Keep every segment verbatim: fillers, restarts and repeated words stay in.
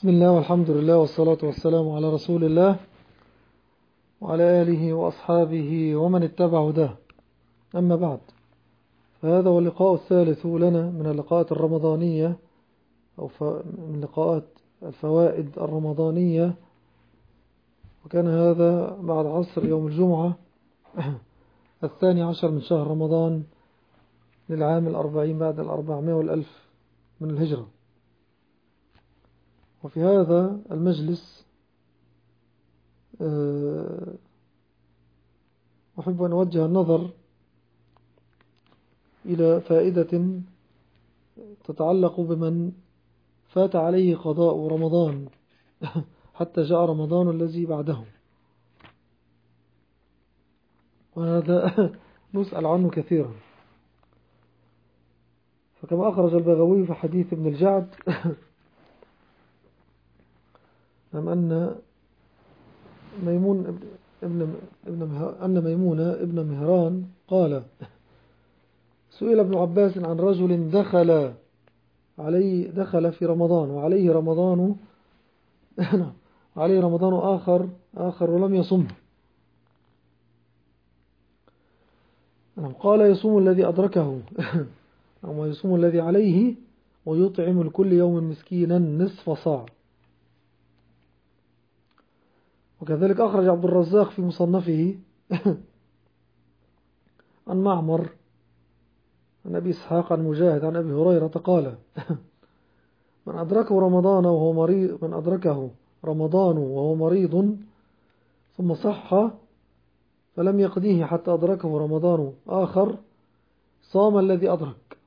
بسم الله والحمد لله والصلاة والسلام على رسول الله وعلى آله وأصحابه ومن اتبع هداه. أما بعد، فهذا هو اللقاء الثالث لنا من اللقاءات الرمضانية أو من لقاءات الفوائد الرمضانية، وكان هذا بعد عصر يوم الجمعة الثاني عشر من شهر رمضان للعام الأربعين بعد الأربعمائة والألف من الهجرة. وفي هذا المجلس أحب أن أوجه النظر إلى فائدة تتعلق بمن فات عليه قضاء رمضان حتى جاء رمضان الذي بعده، وهذا نسأل عنه كثيرا. فكما أخرج البغوي في حديث ابن الجعد أن ميمون ابن ابن أن ميمونة ابن مهران قال: سئل ابن عباس عن رجل دخل عليه دخل في رمضان وعليه رمضان عليه رمضان آخر آخر ولم يصم، قال: يصوم الذي أدركه أو يصوم الذي عليه ويطعم لكل يوم مسكينا نصف صاع. وكذلك أخرج عبد الرزاق في مصنفه عن معمر عن أبي إسحاق عن مجاهد عن أبي هريرة قال: من أدركه رمضان وهو مريض من أدركه رمضان وهو مريض ثم صح فلم يقضيه حتى أدركه رمضان آخر صام الذي أدرك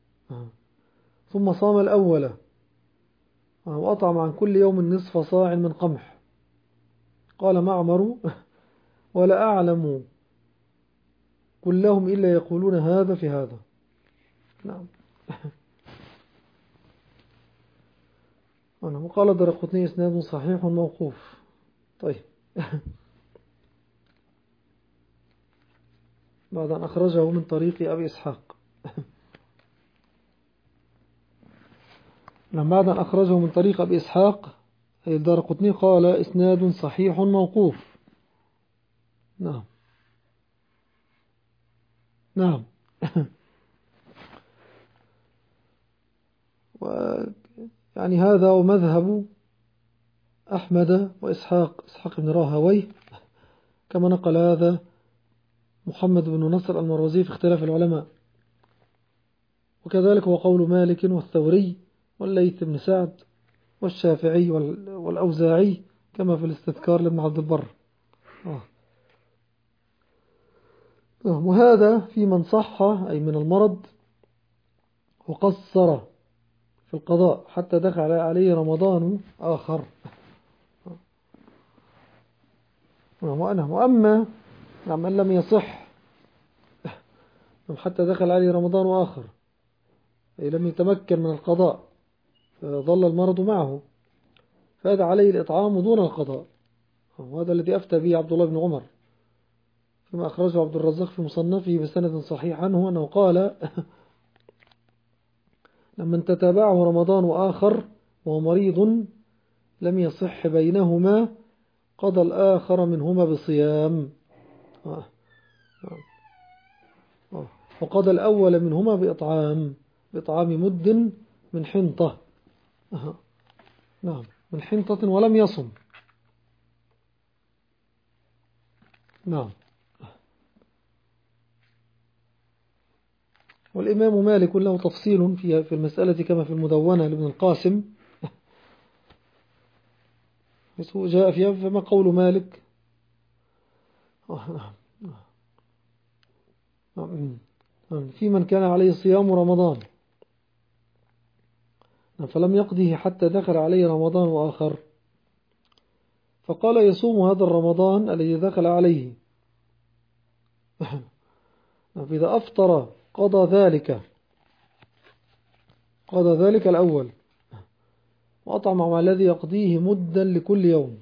ثم صام الأول وأطعم عن كل يوم نصف صاع من قمح. قال معمر: ولا أعلم كلهم إلا يقولون هذا في هذا. نعم. وقال الدرقطني إسناد صحيح موقوف. طيب، بعد أن أخرجه من طريق أبي إسحاق لما بعد أن أخرجه من طريق أبي إسحاق الدرقطني قال: إسناد صحيح موقوف. نعم نعم يعني هذا ومذهب أحمد وإسحاق إسحاق بن راهويه، كما نقل هذا محمد بن نصر المروزي في اختلاف العلماء. وكذلك هو قول مالك والثوري والليث بن سعد والشافعي والأوزاعي، كما في الاستذكار لابن عبد البر. آه. وهذا في من صح أي من المرض وقصر في القضاء حتى دخل عليه رمضان آخر. وأما من لم يصح حتى دخل عليه رمضان آخر أي لم يتمكن من القضاء فظل المرض معه، فهذا عليه الإطعام دون القضاء. وهذا الذي أفتى به عبد الله بن عمر فيما أخرجه عبد الرزاق في مصنفه بسند صحيح عنه أنه قال: لمن تتابعه رمضان آخر وهو مريض لم يصح بينهما قضى الآخر منهما بصيام، وقضى الأول منهما بإطعام بإطعام مد من حنطة. نعم، من حنطة ولم يصم. نعم. والإمام مالك له تفصيل في في المسألة كما في المدونة لابن القاسم، جاء فيها فما قول مالك في من كان عليه صيام رمضان فلم يقضيه حتى دخل عليه رمضان آخر، فقال: يصوم هذا الرمضان الذي دخل عليه، فإذا أفطر قضى ذلك قضى ذلك الأول وأطعم مع الذي يقضيه مدا لكل يوم.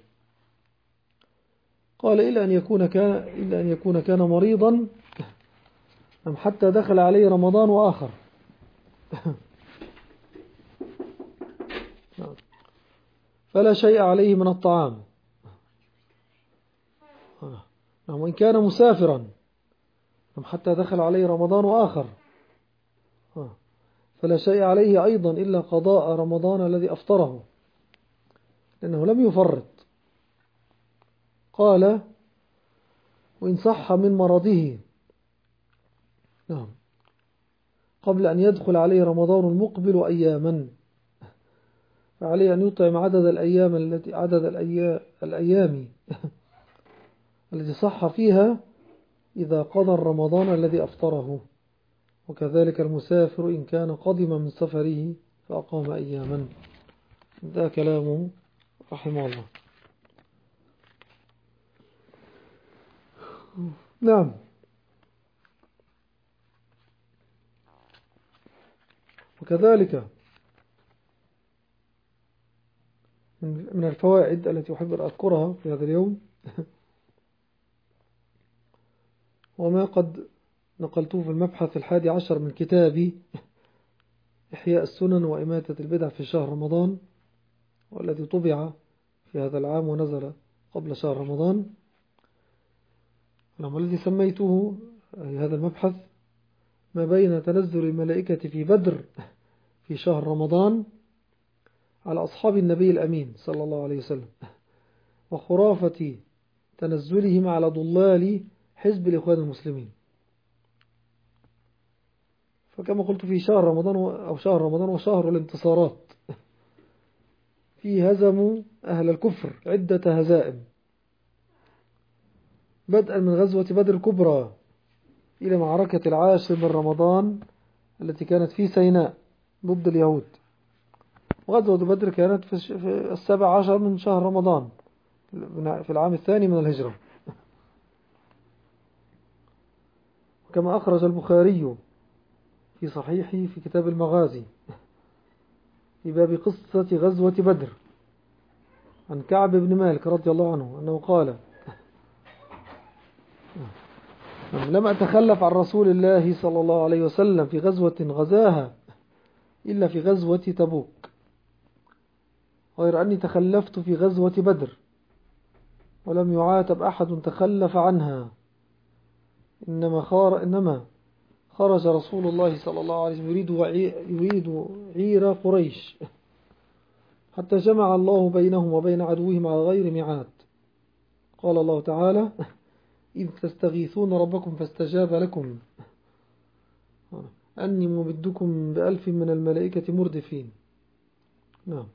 قال: إلا أن يكون كان إلا أن يكون كان مريضا أم حتى دخل عليه رمضان وآخر. فلا شيء عليه من الطعام. نعم، وإن كان مسافرا حتى دخل عليه رمضان آخر فلا شيء عليه أيضا إلا قضاء رمضان الذي أفطره، لأنه لم يفرط. قال: وإن صح من مرضه نعم قبل أن يدخل عليه رمضان المقبل أياما، فعليه أن يطعم عدد الأيام التي عدد الأيام, الأيام التي صح فيها إذا قضى رمضان الذي أفطره، وكذلك المسافر إن كان قدم من سفره فأقام أياما. ده كلامه رحمه الله. نعم. وكذلك من الفوائد التي أحب أن أذكرها في هذا اليوم وما قد نقلته في المبحث الحادي عشر من كتابي إحياء السنن وإماتة البدع في شهر رمضان، والذي طبع في هذا العام ونزل قبل شهر رمضان، والذي سميته هذا المبحث ما بين تنزل الملائكة في بدر في شهر رمضان على أصحاب النبي الأمين صلى الله عليه وسلم، وخرافة تنزلهم على ضلال حزب الإخوان المسلمين. فكما قلت في شهر رمضان أو شهر رمضان وشهر الانتصارات، في هزموا أهل الكفر عدة هزائم، بدءا من غزوة بدر الكبرى إلى معركة العاشر من رمضان التي كانت في سيناء ضد اليهود. وغزوة بدر كانت في السابع عشر من شهر رمضان في العام الثاني من الهجرة. وكما أخرج البخاري في صحيحه في كتاب المغازي في باب قصة غزوة بدر عن كعب بن مالك رضي الله عنه أنه قال: لم أتخلف عن رسول الله صلى الله عليه وسلم في غزوة غزاها إلا في غزوة تبوك، غير أني تخلفت في غزوة بدر ولم يعاتب أحد تخلف عنها، إنما, خار إنما خرج رسول الله صلى الله عليه وسلم يريد, يريد عير قريش حتى جمع الله بينهم وبين عدوهم على غير ميعاد. قال الله تعالى: إذ تستغيثون ربكم فاستجاب لكم أني ممدكم بألف من الملائكة مردفين. نعم.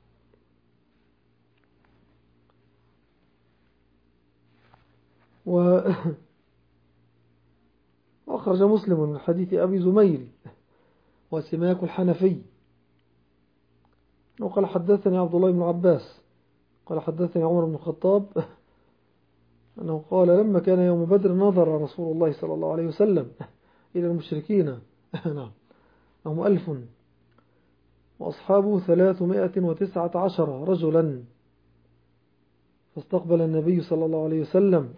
وأخرج مسلم من حديث أبي زميل وسماك الحنفي وقال: حدثني عبد الله بن عباس قال: حدثني عمر بن الخطاب أنه قال: لما كان يوم بدر نظر رسول الله صلى الله عليه وسلم إلى المشركين نعم هم ألف وأصحابه ثلاثمائة وتسعة عشر رجلا، فاستقبل النبي صلى الله عليه وسلم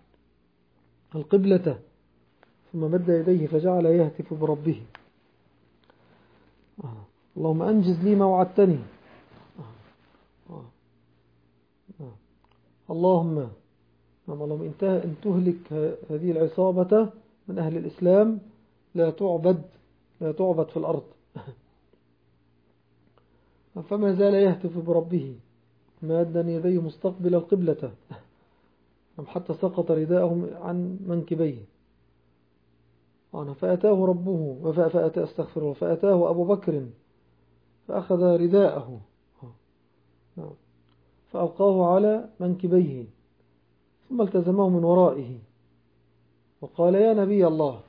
القبلة ثم مد يديه فجعل يهتف بربه: اللهم أنجز لي ما وعدتني، اللهم اللهم إن تهلك هذه العصابة من أهل الإسلام لا تعبد لا تعبد في الأرض. فما زال يهتف بربه مادا يديه مستقبل القبلة حتى سقط رداءهم عن منكبيه. فأتاه ربه فأتاه استغفره فأتاه أبو بكر فأخذ رداءه فألقاه على منكبيه ثم التزمه من ورائه وقال: يا نبي الله،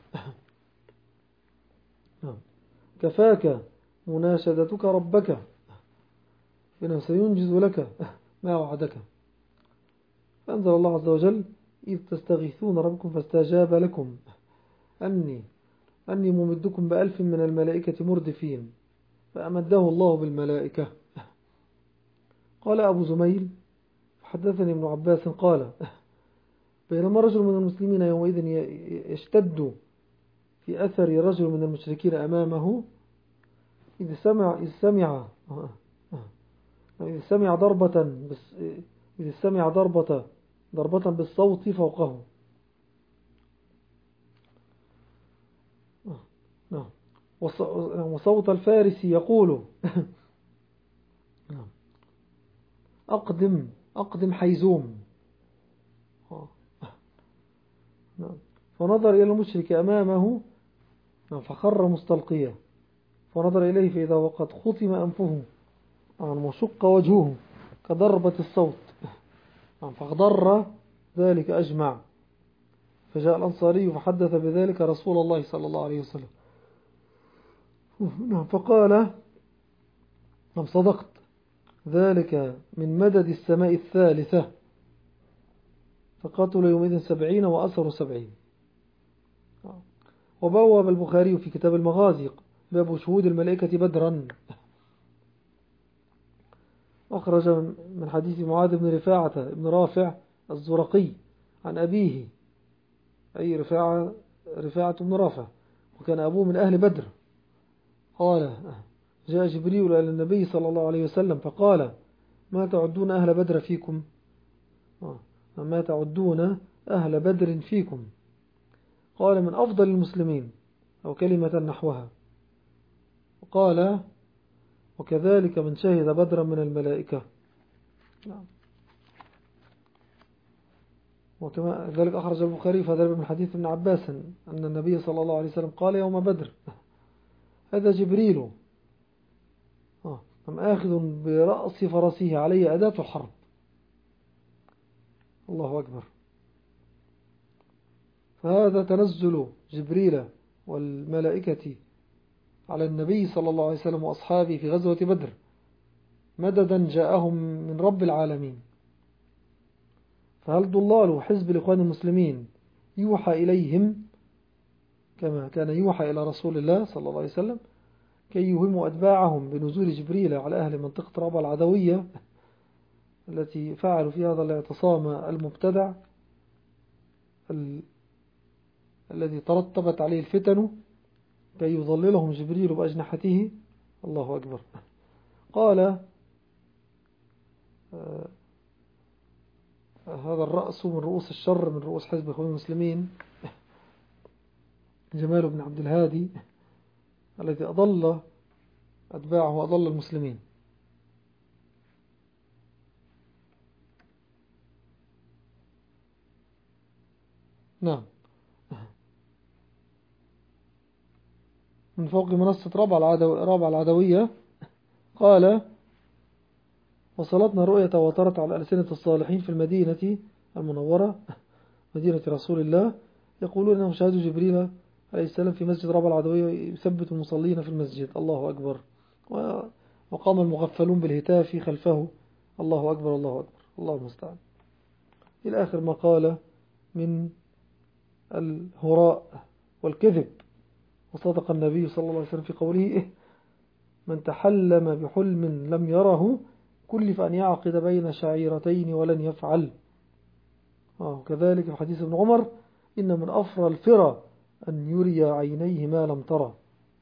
كفاك مناشدتك ربك إنه سينجز لك ما وعدك. فأنزل الله عز وجل: إذ تستغيثون ربكم فاستجاب لكم أني أني ممدكم بألف من الملائكة مردفين، فأمده الله بالملائكة. قال أبو زميل: حدثني ابن عباس قال: بينما رجل من المسلمين يومئذ يشتد في أثر رجل من المشركين أمامه إذ سمع, إذ سمع إذا سمع ضربة بس إذا سمع ضربة ضربة بالصوت فوقه. نعم. وصوت الفارس يقول أقدم أقدم حيزوم. نعم. فنظر إلى المشرك أمامه فخر مستلقيا، فنظر إليه فإذا وقد خطم أنفه وشق وجهه كضربة الصوت، فاخضر ذلك أجمع. فجاء الأنصاري فحدث بذلك رسول الله صلى الله عليه وسلم، فقال نعم صدقت، ذلك من مدد السماء الثالثة، فقاتل يومئذ سبعين وأسر سبعين. وبواب البخاري في كتاب المغازي باب شهود الملائكة بدرا، أخرج من حديث معاذ بن رفاعة بن رافع الزرقي عن أبيه، أي رفاعة رفاعة بن رافع، وكان أبوه من أهل بدر. قال جاء جبريل إلى النبي صلى الله عليه وسلم فقال ما تعدون أهل بدر فيكم ما تعدون أهل بدر فيكم قال من أفضل المسلمين أو كلمة نحوها. وقال وكذلك من شهد بدرا من الملائكة. وكما ذلك أخرج البخاري في هذا من حديث ابن عباس أن النبي صلى الله عليه وسلم قال يوم بدر هذا جبريل أم آخذ برأس فرسه علي أداة الحرب. الله أكبر. فهذا تنزل جبريل والملائكة على النبي صلى الله عليه وسلم وأصحابه في غزوة بدر مددا جاءهم من رب العالمين. فهل ضلال حزب الإخوان المسلمين يوحى إليهم كما كان يوحى إلى رسول الله صلى الله عليه وسلم كي يهموا أتباعهم بنزول جبريل على أهل منطقة رابعة العدوية التي فعلوا في هذا الاعتصام المبتدع ال... الذي ترتبت عليه الفتن كي يظللهم جبريل بأجنحته. الله أكبر. قال آه هذا الرأس من رؤوس الشر من رؤوس حزب الإخوان المسلمين جمال بن عبد الهادي الذي أضل أتباعه وأضل المسلمين. نعم. من فوق منصة رابعة العدوية قال وصلتنا رؤية تواترت على ألسنة الصالحين في المدينة المنورة مدينة رسول الله يقولون أنهم شاهدوا جبريل عليه السلام في مسجد رابعة العدوية يثبت المصلين في المسجد. الله أكبر. وقام المغفلون بالهتاف خلفه. الله أكبر الله أكبر الله المستعان. إلى آخر ما قال من الهراء والكذب. وصدق النبي صلى الله عليه وسلم في قوله من تحلم بحلم لم يره كلف أن يعقد بين شعيرتين ولن يفعل. وكذلك في حديث ابن عمر إن من أفرى الفرى أن يري عينيه ما لم ترى.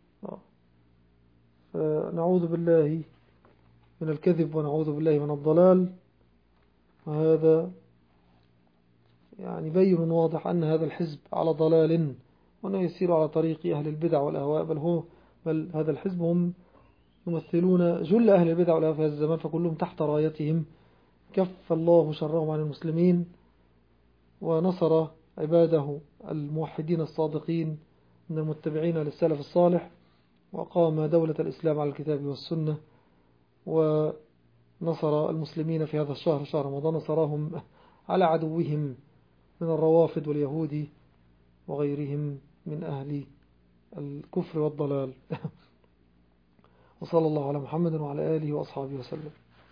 فنعوذ بالله من الكذب ونعوذ بالله من الضلال. وهذا يعني بين واضح أن هذا الحزب على ضلال وأنه يسير على طريق أهل البدع والأهواء، بل هو بل هذا الحزب هم يمثلون جل أهل البدع والأهواء في هذا الزمان، فكلهم تحت رايتهم. كف الله شرهم عن المسلمين ونصر عباده الموحدين الصادقين من المتبعين للسلف الصالح، وقام دولة الإسلام على الكتاب والسنة، ونصر المسلمين في هذا الشهر شهر رمضان، نصرهم على عدوهم من الروافض واليهود وغيرهم من أهل الكفر والضلال. وصلى الله على محمد وعلى آله وأصحابه وسلم.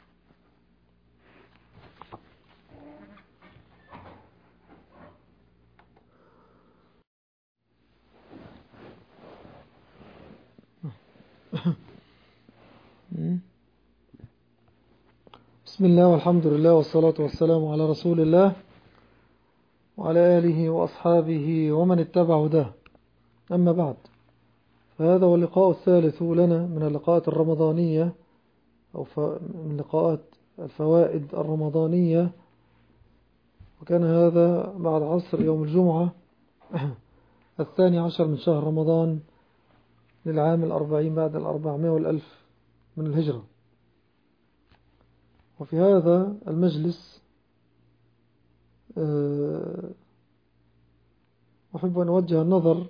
بسم الله والحمد لله والصلاة والسلام على رسول الله وعلى آله وأصحابه ومن اتبع هداه. أما بعد، فهذا هو اللقاء الثالث لنا من اللقاءات الرمضانية أو من لقاءات الفوائد الرمضانية، وكان هذا بعد عصر يوم الجمعة الثاني عشر من شهر رمضان للعام الأربعين بعد الأربعمائة والألف من الهجرة. وفي هذا المجلس أحب أن أوجه النظر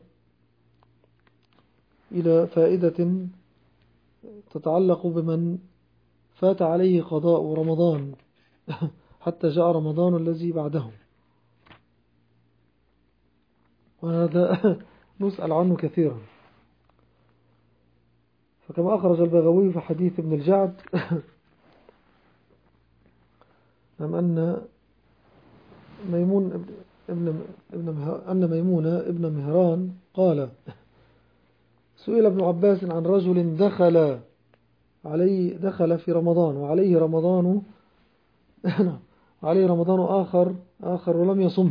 إلى فائدة تتعلق بمن فات عليه قضاء رمضان حتى جاء رمضان الذي بعده، وهذا نسأل عنه كثيرا. فكما أخرج البغوي في حديث ابن الجعد أن ميمون ابن ابن أن ميمون ابن مهران قال: سئل ابن عباس عن رجل دخل عليه دخل في رمضان وعليه رمضان عليه رمضان آخر آخر ولم يصم،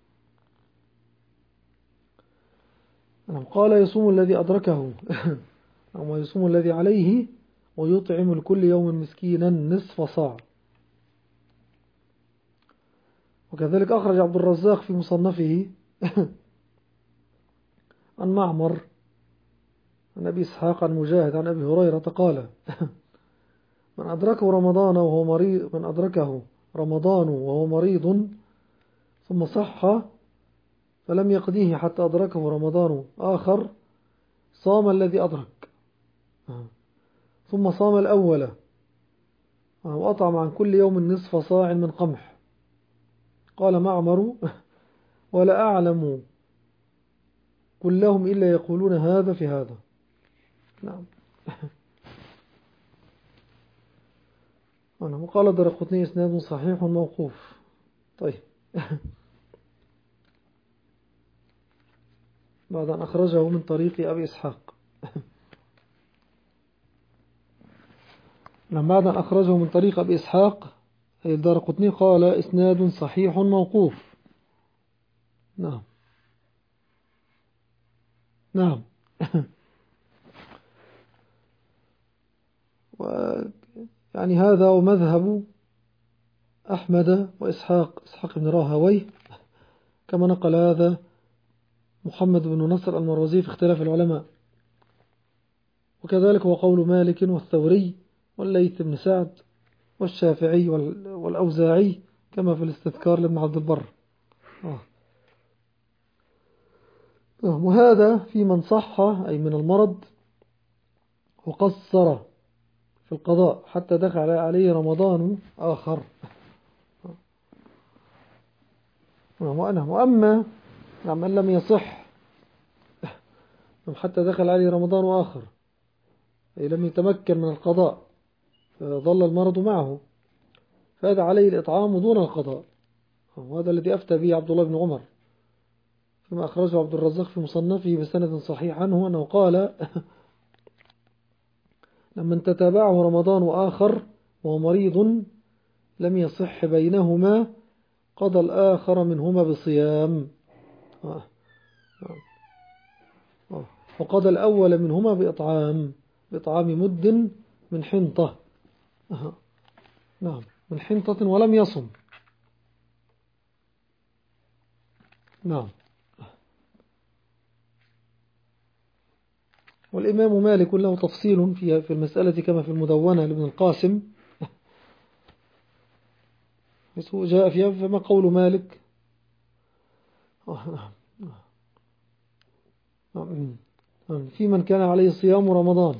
قال: يصوم الذي أدركه أو يصوم الذي عليه ويطعم لكل يوم مسكينا نصف صاع. وكذلك أخرج عبد الرزاق في مصنفه عن معمر عن أبي إسحاق عن مجاهد عن أبي هريرة قال: من أدركه رمضان وهو مريض من أدركه رمضان وهو مريض ثم صح فلم يقضيه حتى أدركه رمضان آخر صام الذي أدرك ثم صام الأول وأطعم عن كل يوم نصف صاع من قمح. قال معمر: ولا أعلم كلهم إلا يقولون هذا في هذا. نعم. وقال الدرقطني إسناد صحيح موقوف. طيب. بعد أن أخرجه من طريق أبي إسحاق لما بعد أن أخرجه من طريق أبي إسحاق الدرقطني قال: إسناد صحيح موقوف. نعم نعم. يعني هذا ومذهب أحمد وإسحاق إسحاق بن راهويه، كما نقل هذا محمد بن نصر المروزي في اختلاف العلماء. وكذلك هو قول مالك والثوري والليث بن سعد والشافعي والأوزاعي كما في الاستذكار لابن عبد البر. وهذا في من صح أي من المرض وقصر في القضاء حتى دخل عليه رمضان آخر. وأما من لم يصح حتى دخل عليه رمضان آخر أي لم يتمكن من القضاء فظل المرض معه، فهذا عليه الإطعام دون القضاء. وهذا الذي أفتى به عبد الله بن عمر فيما أخرجه عبد الرزاق في مصنفه بسند صحيح عنه أنه قال: لما تتابعه رمضان وآخر وهو مريض لم يصح بينهما قضى الآخر منهما بصيام، وقضى الأول منهما بإطعام بإطعام مد من حنطة. نعم من حنطة ولم يصم. نعم. والإمام مالك له تفصيل في في المسألة كما في المدونة لابن القاسم جاء فيها. فما قول مالك في من كان عليه صيام رمضان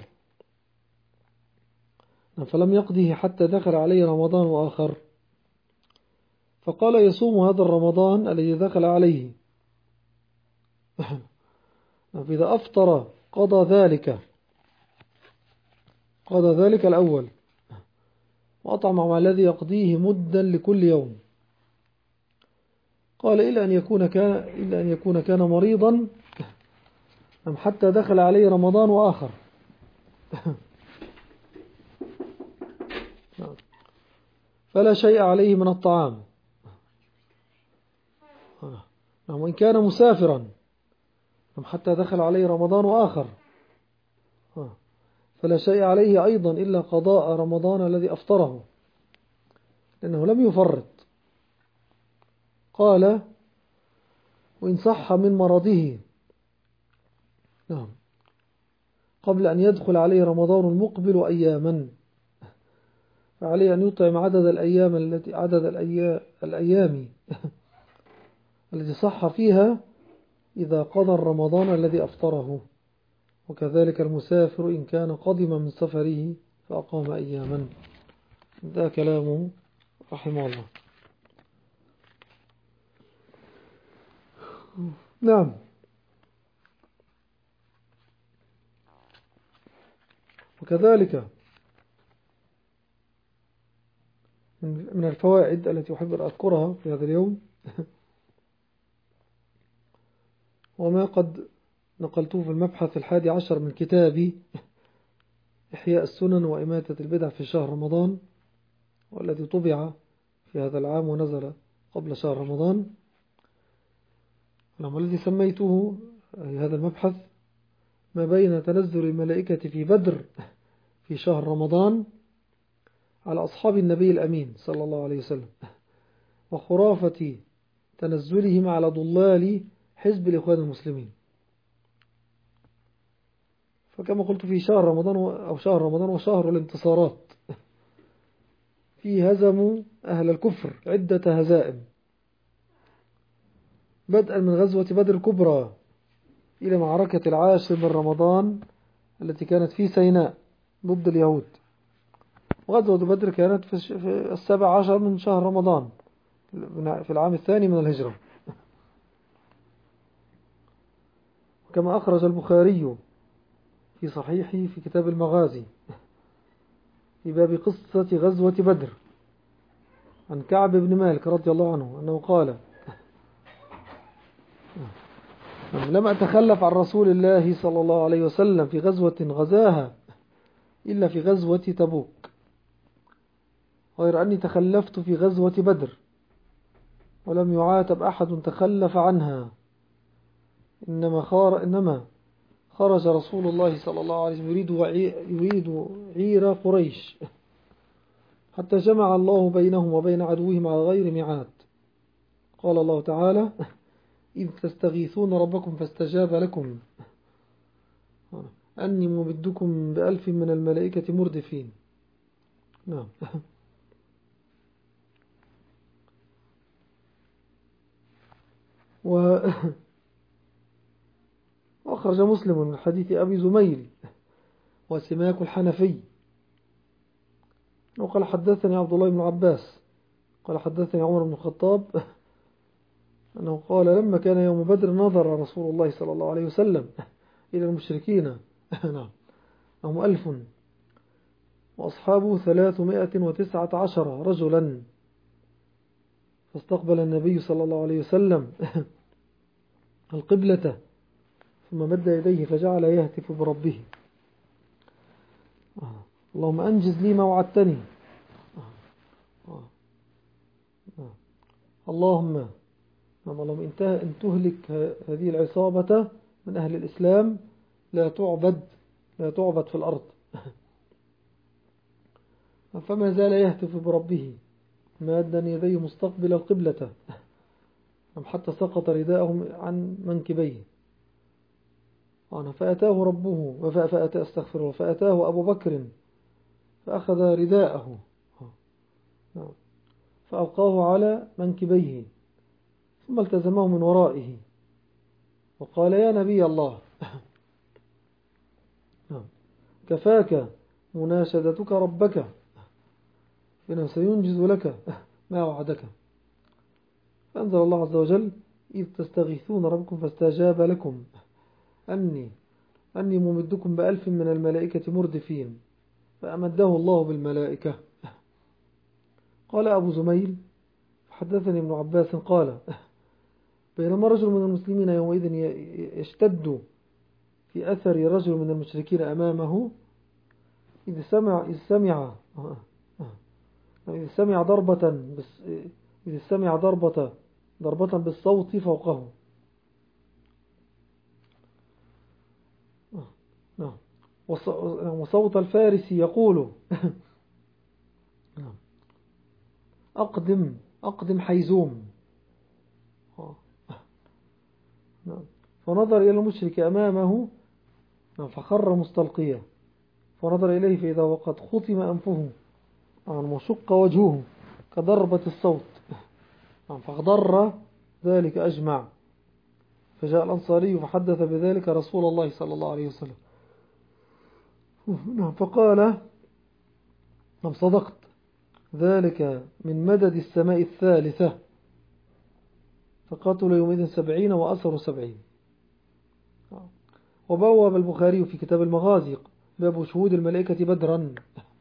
فلم يقضه حتى دخل عليه رمضان وآخر، فقال: يصوم هذا الرمضان الذي دخل عليه، فإذا أفطر قضى ذلك قضى ذلك الأول وأطعم مع الذي يقضيه مدا لكل يوم. قال: إلا أن يكون كان إلا أن يكون كان مريضا حتى دخل عليه رمضان وآخر فلا شيء عليه من الطعام، وإن كان مسافرا حتى دخل عليه رمضان وآخر فلا شيء عليه أيضا إلا قضاء رمضان الذي أفطره، لأنه لم يفرط. قال: وإن صح من مرضه نعم قبل أن يدخل عليه رمضان المقبل أياما، فعليه أن يطعم عدد الأيام التي عدد الأيام, الأيام التي صح فيها إذا قضى رمضان الذي أفطره، وكذلك المسافر إن كان قدم من سفره فأقام أياما. ده كلامه رحمه الله. نعم. وكذلك من الفوائد التي أحب أن أذكرها في هذا اليوم وما قد نقلته في المبحث الحادي عشر من كتابي إحياء السنن وإماتة البدع في شهر رمضان، والذي طبع في هذا العام ونزل قبل شهر رمضان، والذي سميته هذا المبحث ما بين تنزل الملائكة في بدر في شهر رمضان على أصحاب النبي الأمين صلى الله عليه وسلم، وخرافة تنزلهم على ضلال حزب الإخوان المسلمين. فكما قلت في شهر رمضان أو شهر رمضان وشهر الانتصارات، فيه هزموا أهل الكفر عدة هزائم، بدءا من غزوة بدر الكبرى إلى معركة العاشر من رمضان التي كانت في سيناء ضد اليهود، وغزوة بدر كانت في السابع عشر من شهر رمضان في العام الثاني من الهجرة. كما أخرج البخاري في صحيحه في كتاب المغازي في باب قصة غزوة بدر عن كعب بن مالك رضي الله عنه أنه قال: لم أتخلف عن رسول الله صلى الله عليه وسلم في غزوة غزاها إلا في غزوة تبوك، غير أني تخلفت في غزوة بدر ولم يعاتب أحد تخلف عنها، إنما, خار إنما خرج رسول الله صلى الله عليه وسلم يريد, يريد عير قريش حتى جمع الله بينهم وبين عدوهم على غير ميعاد. قال الله تعالى: إذ تستغيثون ربكم فاستجاب لكم أني ممدكم بألف من الملائكة مردفين. نعم. وأخرج مسلم من حديث أبي زميل وسماك الحنفي وقال: حدثني عبد الله بن عباس قال: حدثني عمر بن الخطاب أنه قال: لما كان يوم بدر نظر رسول الله صلى الله عليه وسلم إلى المشركين نعم هم ألف وأصحابه ثلاثمائة وتسعة عشر رجلا، فاستقبل النبي صلى الله عليه وسلم القبلة ثم مد يديه فجعل يهتف بربه: اللهم أنجز لي ما وعدتني، اللهم اللهم إن تهلك هذه العصابة من أهل الإسلام لا تعبد لا تعبد في الأرض. فما زال يهتف بربه مادا يديه مستقبل القبلة حتى سقط رداءهم عن منكبيه. فأتاه ربه فأتاه استغفره فأتاه أبو بكر فأخذ رداءه فألقاه على منكبيه ثم التزمه من ورائه وقال: يا نبي الله، كفاك مناشدتك ربك إنه سينجز لك ما وعدك. فأنزل الله عز وجل: إذ تستغيثون ربكم فاستجاب لكم أني أني ممدكم بألف من الملائكة مردفين، فأمده الله بالملائكة. قال أبو زميل: حدثني ابن عباس قال: بينما رجل من المسلمين يومئذ يشتد في أثر رجل من المشركين أمامه إذ سمع إذ سمع إذ سمع ضربة إذ سمع ضربة ضربة بالصوت فوقه. وصوت الفارس يقول أقدم أقدم حيزوم. فنظر إلى المشرك أمامه فخر مستلقيا، فنظر إليه فإذا وقد خطم أنفه وشق وجهه كضربة الصوت، فاخضر ذلك أجمع. فجاء الأنصاري فحدث بذلك رسول الله صلى الله عليه وسلم، فقال نعم صدقت، ذلك من مدد السماء الثالثة. فقاتل يومئذ سبعين وأسر سبعين. وبواب البخاري في كتاب المغازي باب شهود الملائكة بدرا،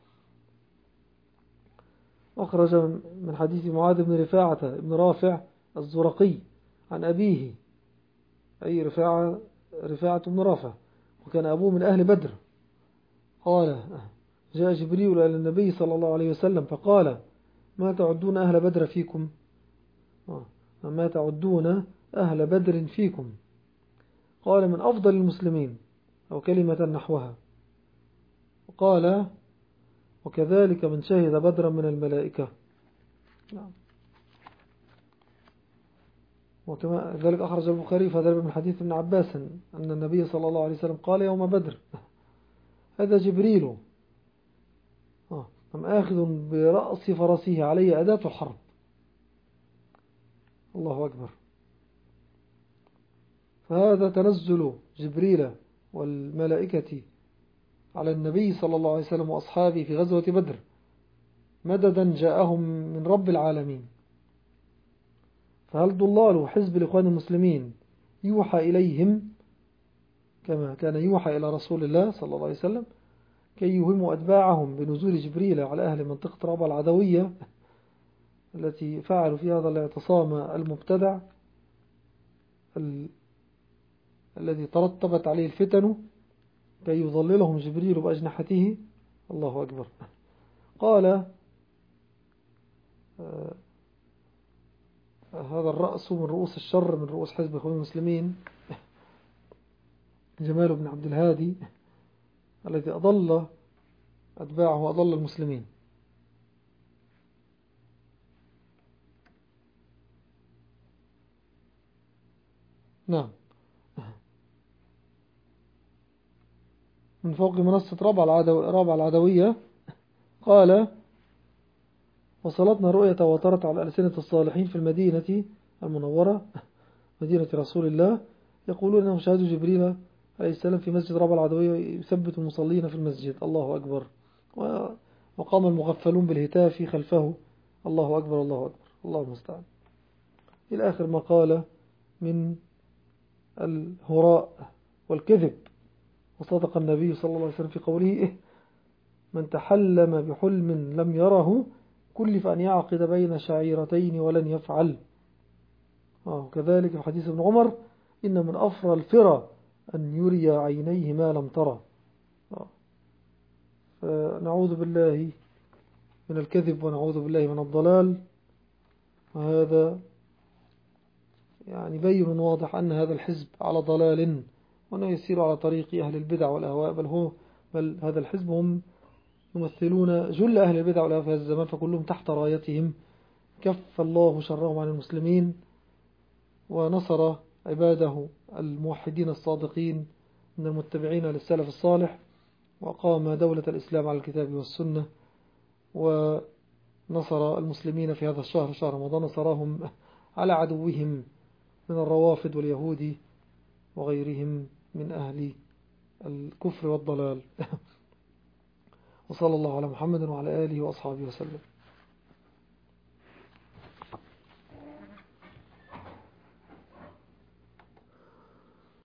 أخرج من حديث معاذ بن رفاعة بن رافع الزرقي عن أبيه، أي رفاعة رفاعة بن رافع، وكان أبوه من أهل بدر. قال جاء جبريل إلى النبي صلى الله عليه وسلم فقال ما تعدون أهل بدر فيكم ما تعدون أهل بدر فيكم قال من أفضل المسلمين أو كلمة نحوها. قال وكذلك من شهد بدرا من الملائكة. وكما ذلك أخرج البخاري فذلك من حديث ابن عباس أن النبي صلى الله عليه وسلم قال يوم بدر هذا جبريل أم آخذ برأس فرسه علي أداة الحرب. الله أكبر. فهذا تنزل جبريل والملائكة على النبي صلى الله عليه وسلم وأصحابه في غزوة بدر مددا جاءهم من رب العالمين. فهل ضلال حزب الإخوان المسلمين يوحى إليهم كما كان يوحى إلى رسول الله صلى الله عليه وسلم كي يوهموا أتباعهم بنزول جبريل على أهل منطقة رابعة العدوية التي فعلوا في هذا الاعتصام المبتدع ال... الذي ترتبت عليه الفتن كي يظللهم جبريل بأجنحته. الله أكبر. قال آه هذا الرأس من رؤوس الشر من رؤوس حزب الإخوان المسلمين جمال بن عبد الهادي الذي أضل أتباعه وأضل المسلمين. نعم. من فوق منصة رابعة العدوية قال وصلتنا رؤية تواترت على ألسنة الصالحين في المدينة المنورة مدينة رسول الله يقولون أنهم شاهدوا جبريل عليه السلام في مسجد رابعة العدوية يثبت المصلين في المسجد. الله أكبر. وقام المغفلون بالهتاف خلفه. الله أكبر الله أكبر الله المستعان إلى آخر ما قال من الهراء والكذب. وصدق النبي صلى الله عليه وسلم في قوله من تحلم بحلم لم يره كلف أن يعقد بين شعيرتين ولن يفعل. وكذلك في حديث ابن عمر إن من أفرى الفرى أن يري عينيه ما لم ترى. فنعوذ بالله من الكذب ونعوذ بالله من الضلال. وهذا يعني بين واضح أن هذا الحزب على ضلال وأنه يسير على طريق أهل البدع والأهواء بل, هو بل هذا الحزب هم يمثلون جل أهل البدع والأهواء في هذا الزمان فكلهم تحت رايتهم. كف الله شرهم عن المسلمين ونصر عباده الموحدين الصادقين من المتبعين للسلف الصالح وقام دولة الإسلام على الكتاب والسنة ونصر المسلمين في هذا الشهر شهر رمضان نصرهم على عدوهم من الروافد واليهود وغيرهم من أهل الكفر والضلال. وصلى الله على محمد وعلى آله وأصحابه وسلم.